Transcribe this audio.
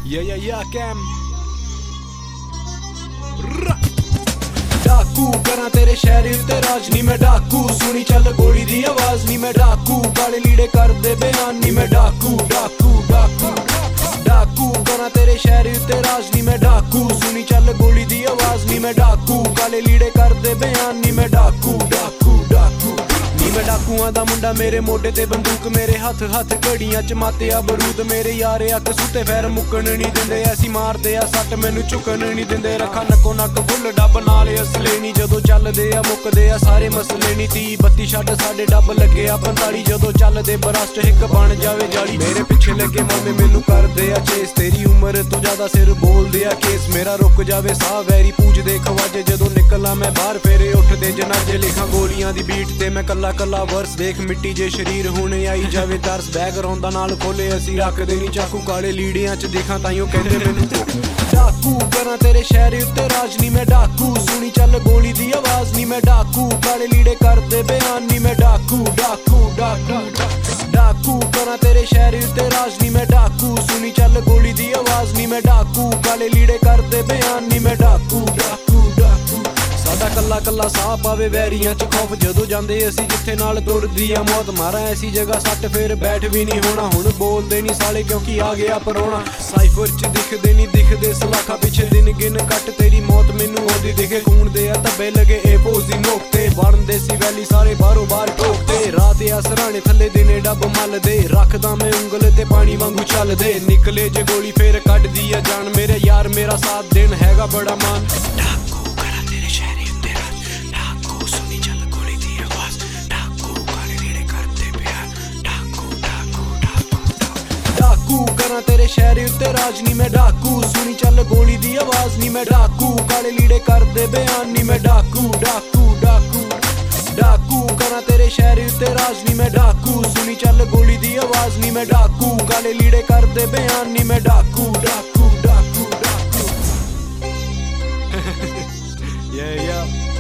Yeah, Cam. डाकू करा तेरे शहर उत्ते राज नी मैं डाकू सुनी चल गोली दी आवाज नी मैं डाकू काले लीड़े कर दे बयान नी मैं डाकू डाकू डाकू डाकू करा तेरे शहर उत्ते राज नी मैं डाकू सुनी चल गोली दी आवाज नी मैं डाकू काले लीड़े कर दे बयान नी मैं डाकू डाकू डाकू मैं डाकुआं दा मुंडा मेरे मोढे ते बंदूक मेरे हथ हथ घड़ियां च माते बरूद मेरे यारे अक सुते फैर मुक्कन नहीं दिंदे ऐसी मारदे आ सट मैनू झुकन नहीं दिंदे रखा नक्को नक फुल डब नाले असले नी जदों चलदे आ मुकदे आ सारे मसले नी 30 32 छड्ड साडे डब लगे आ 45 जदों चलदे बरस्ट हिक बन जावे जाली मेरे पिछे लगे मामे मैनू करदे आ चेस तेरी उम्र तो ज्यादा सिर बोलदे आ केस मेरा रुक जावे साह वैरी पूछदे खवाजे जदों निकला मैं बाहर फेरे उठदे जनाजे लिखा गोलियां दी बीट ते मैं कल्ला कल्ला वर्स देख मिट्टी जे शरीर हुण आई जावे तरस बैकग्राउंड दा नाल खोले असी रखदे नी चाकू काले लीड़ियां च दिखां ताइयों कहंदे मैनू डाकू करा तेरे शहर उत्ते राज नी मैं डाकू सुनी चल गोली दी आवाज नी मैं डाकू काले लीड़े करदे बयान नी मैं डाकू डाकू डाकू डाकू करा तेरे शहर उत्ते राज नी मैं डाकू सुनी चल गोली दी आवाज नी मैं डाकू काले लीड़े करदे बयान नी मैं डाकू डाकू डाकू साडा कल्ला कल्ला साह पावे वैरियां च खौफ जदों जांदे असी जिथे नाल तुरदी आ मौत मारा ऐसी जगह सट फिर बैठ भी नहीं होना हुण बोलदे नहीं साले क्योंकि आ गया परोना साइफर च दिखदे नहीं दिखदे सलाखा पिछे दिन गिन कट तेरी मौत मैनू आउंदी दिखे खून दे आ धब्बे लगे ए पोजी नोकते बनदे सी वैली सारे बारों बार ठोकते रात आ सराणे थल्ले दिने डब मलदे रखदा मैं उंगल ते पानी वांगू चलदे निकले जे गोली फिर कड्डदी आ जान मेरे यार मेरा साथ देन हैगा बड़ा मान डाकू करा तेरे शहर उत्ते राज नी मैं डाकू सुनी चल गोली दी आवाज नी मैं डाकू काले लीड़े करदे बयान नी मैं डाकू डाकू डाकू डाकू करा तेरे शहर उत्ते राज नी मैं डाकू सुनी चल गोली दी आवाज नी मैं डाकू काले लीड़े करदे बयान नी मैं डाकू डाकू डाकू डाकू yeah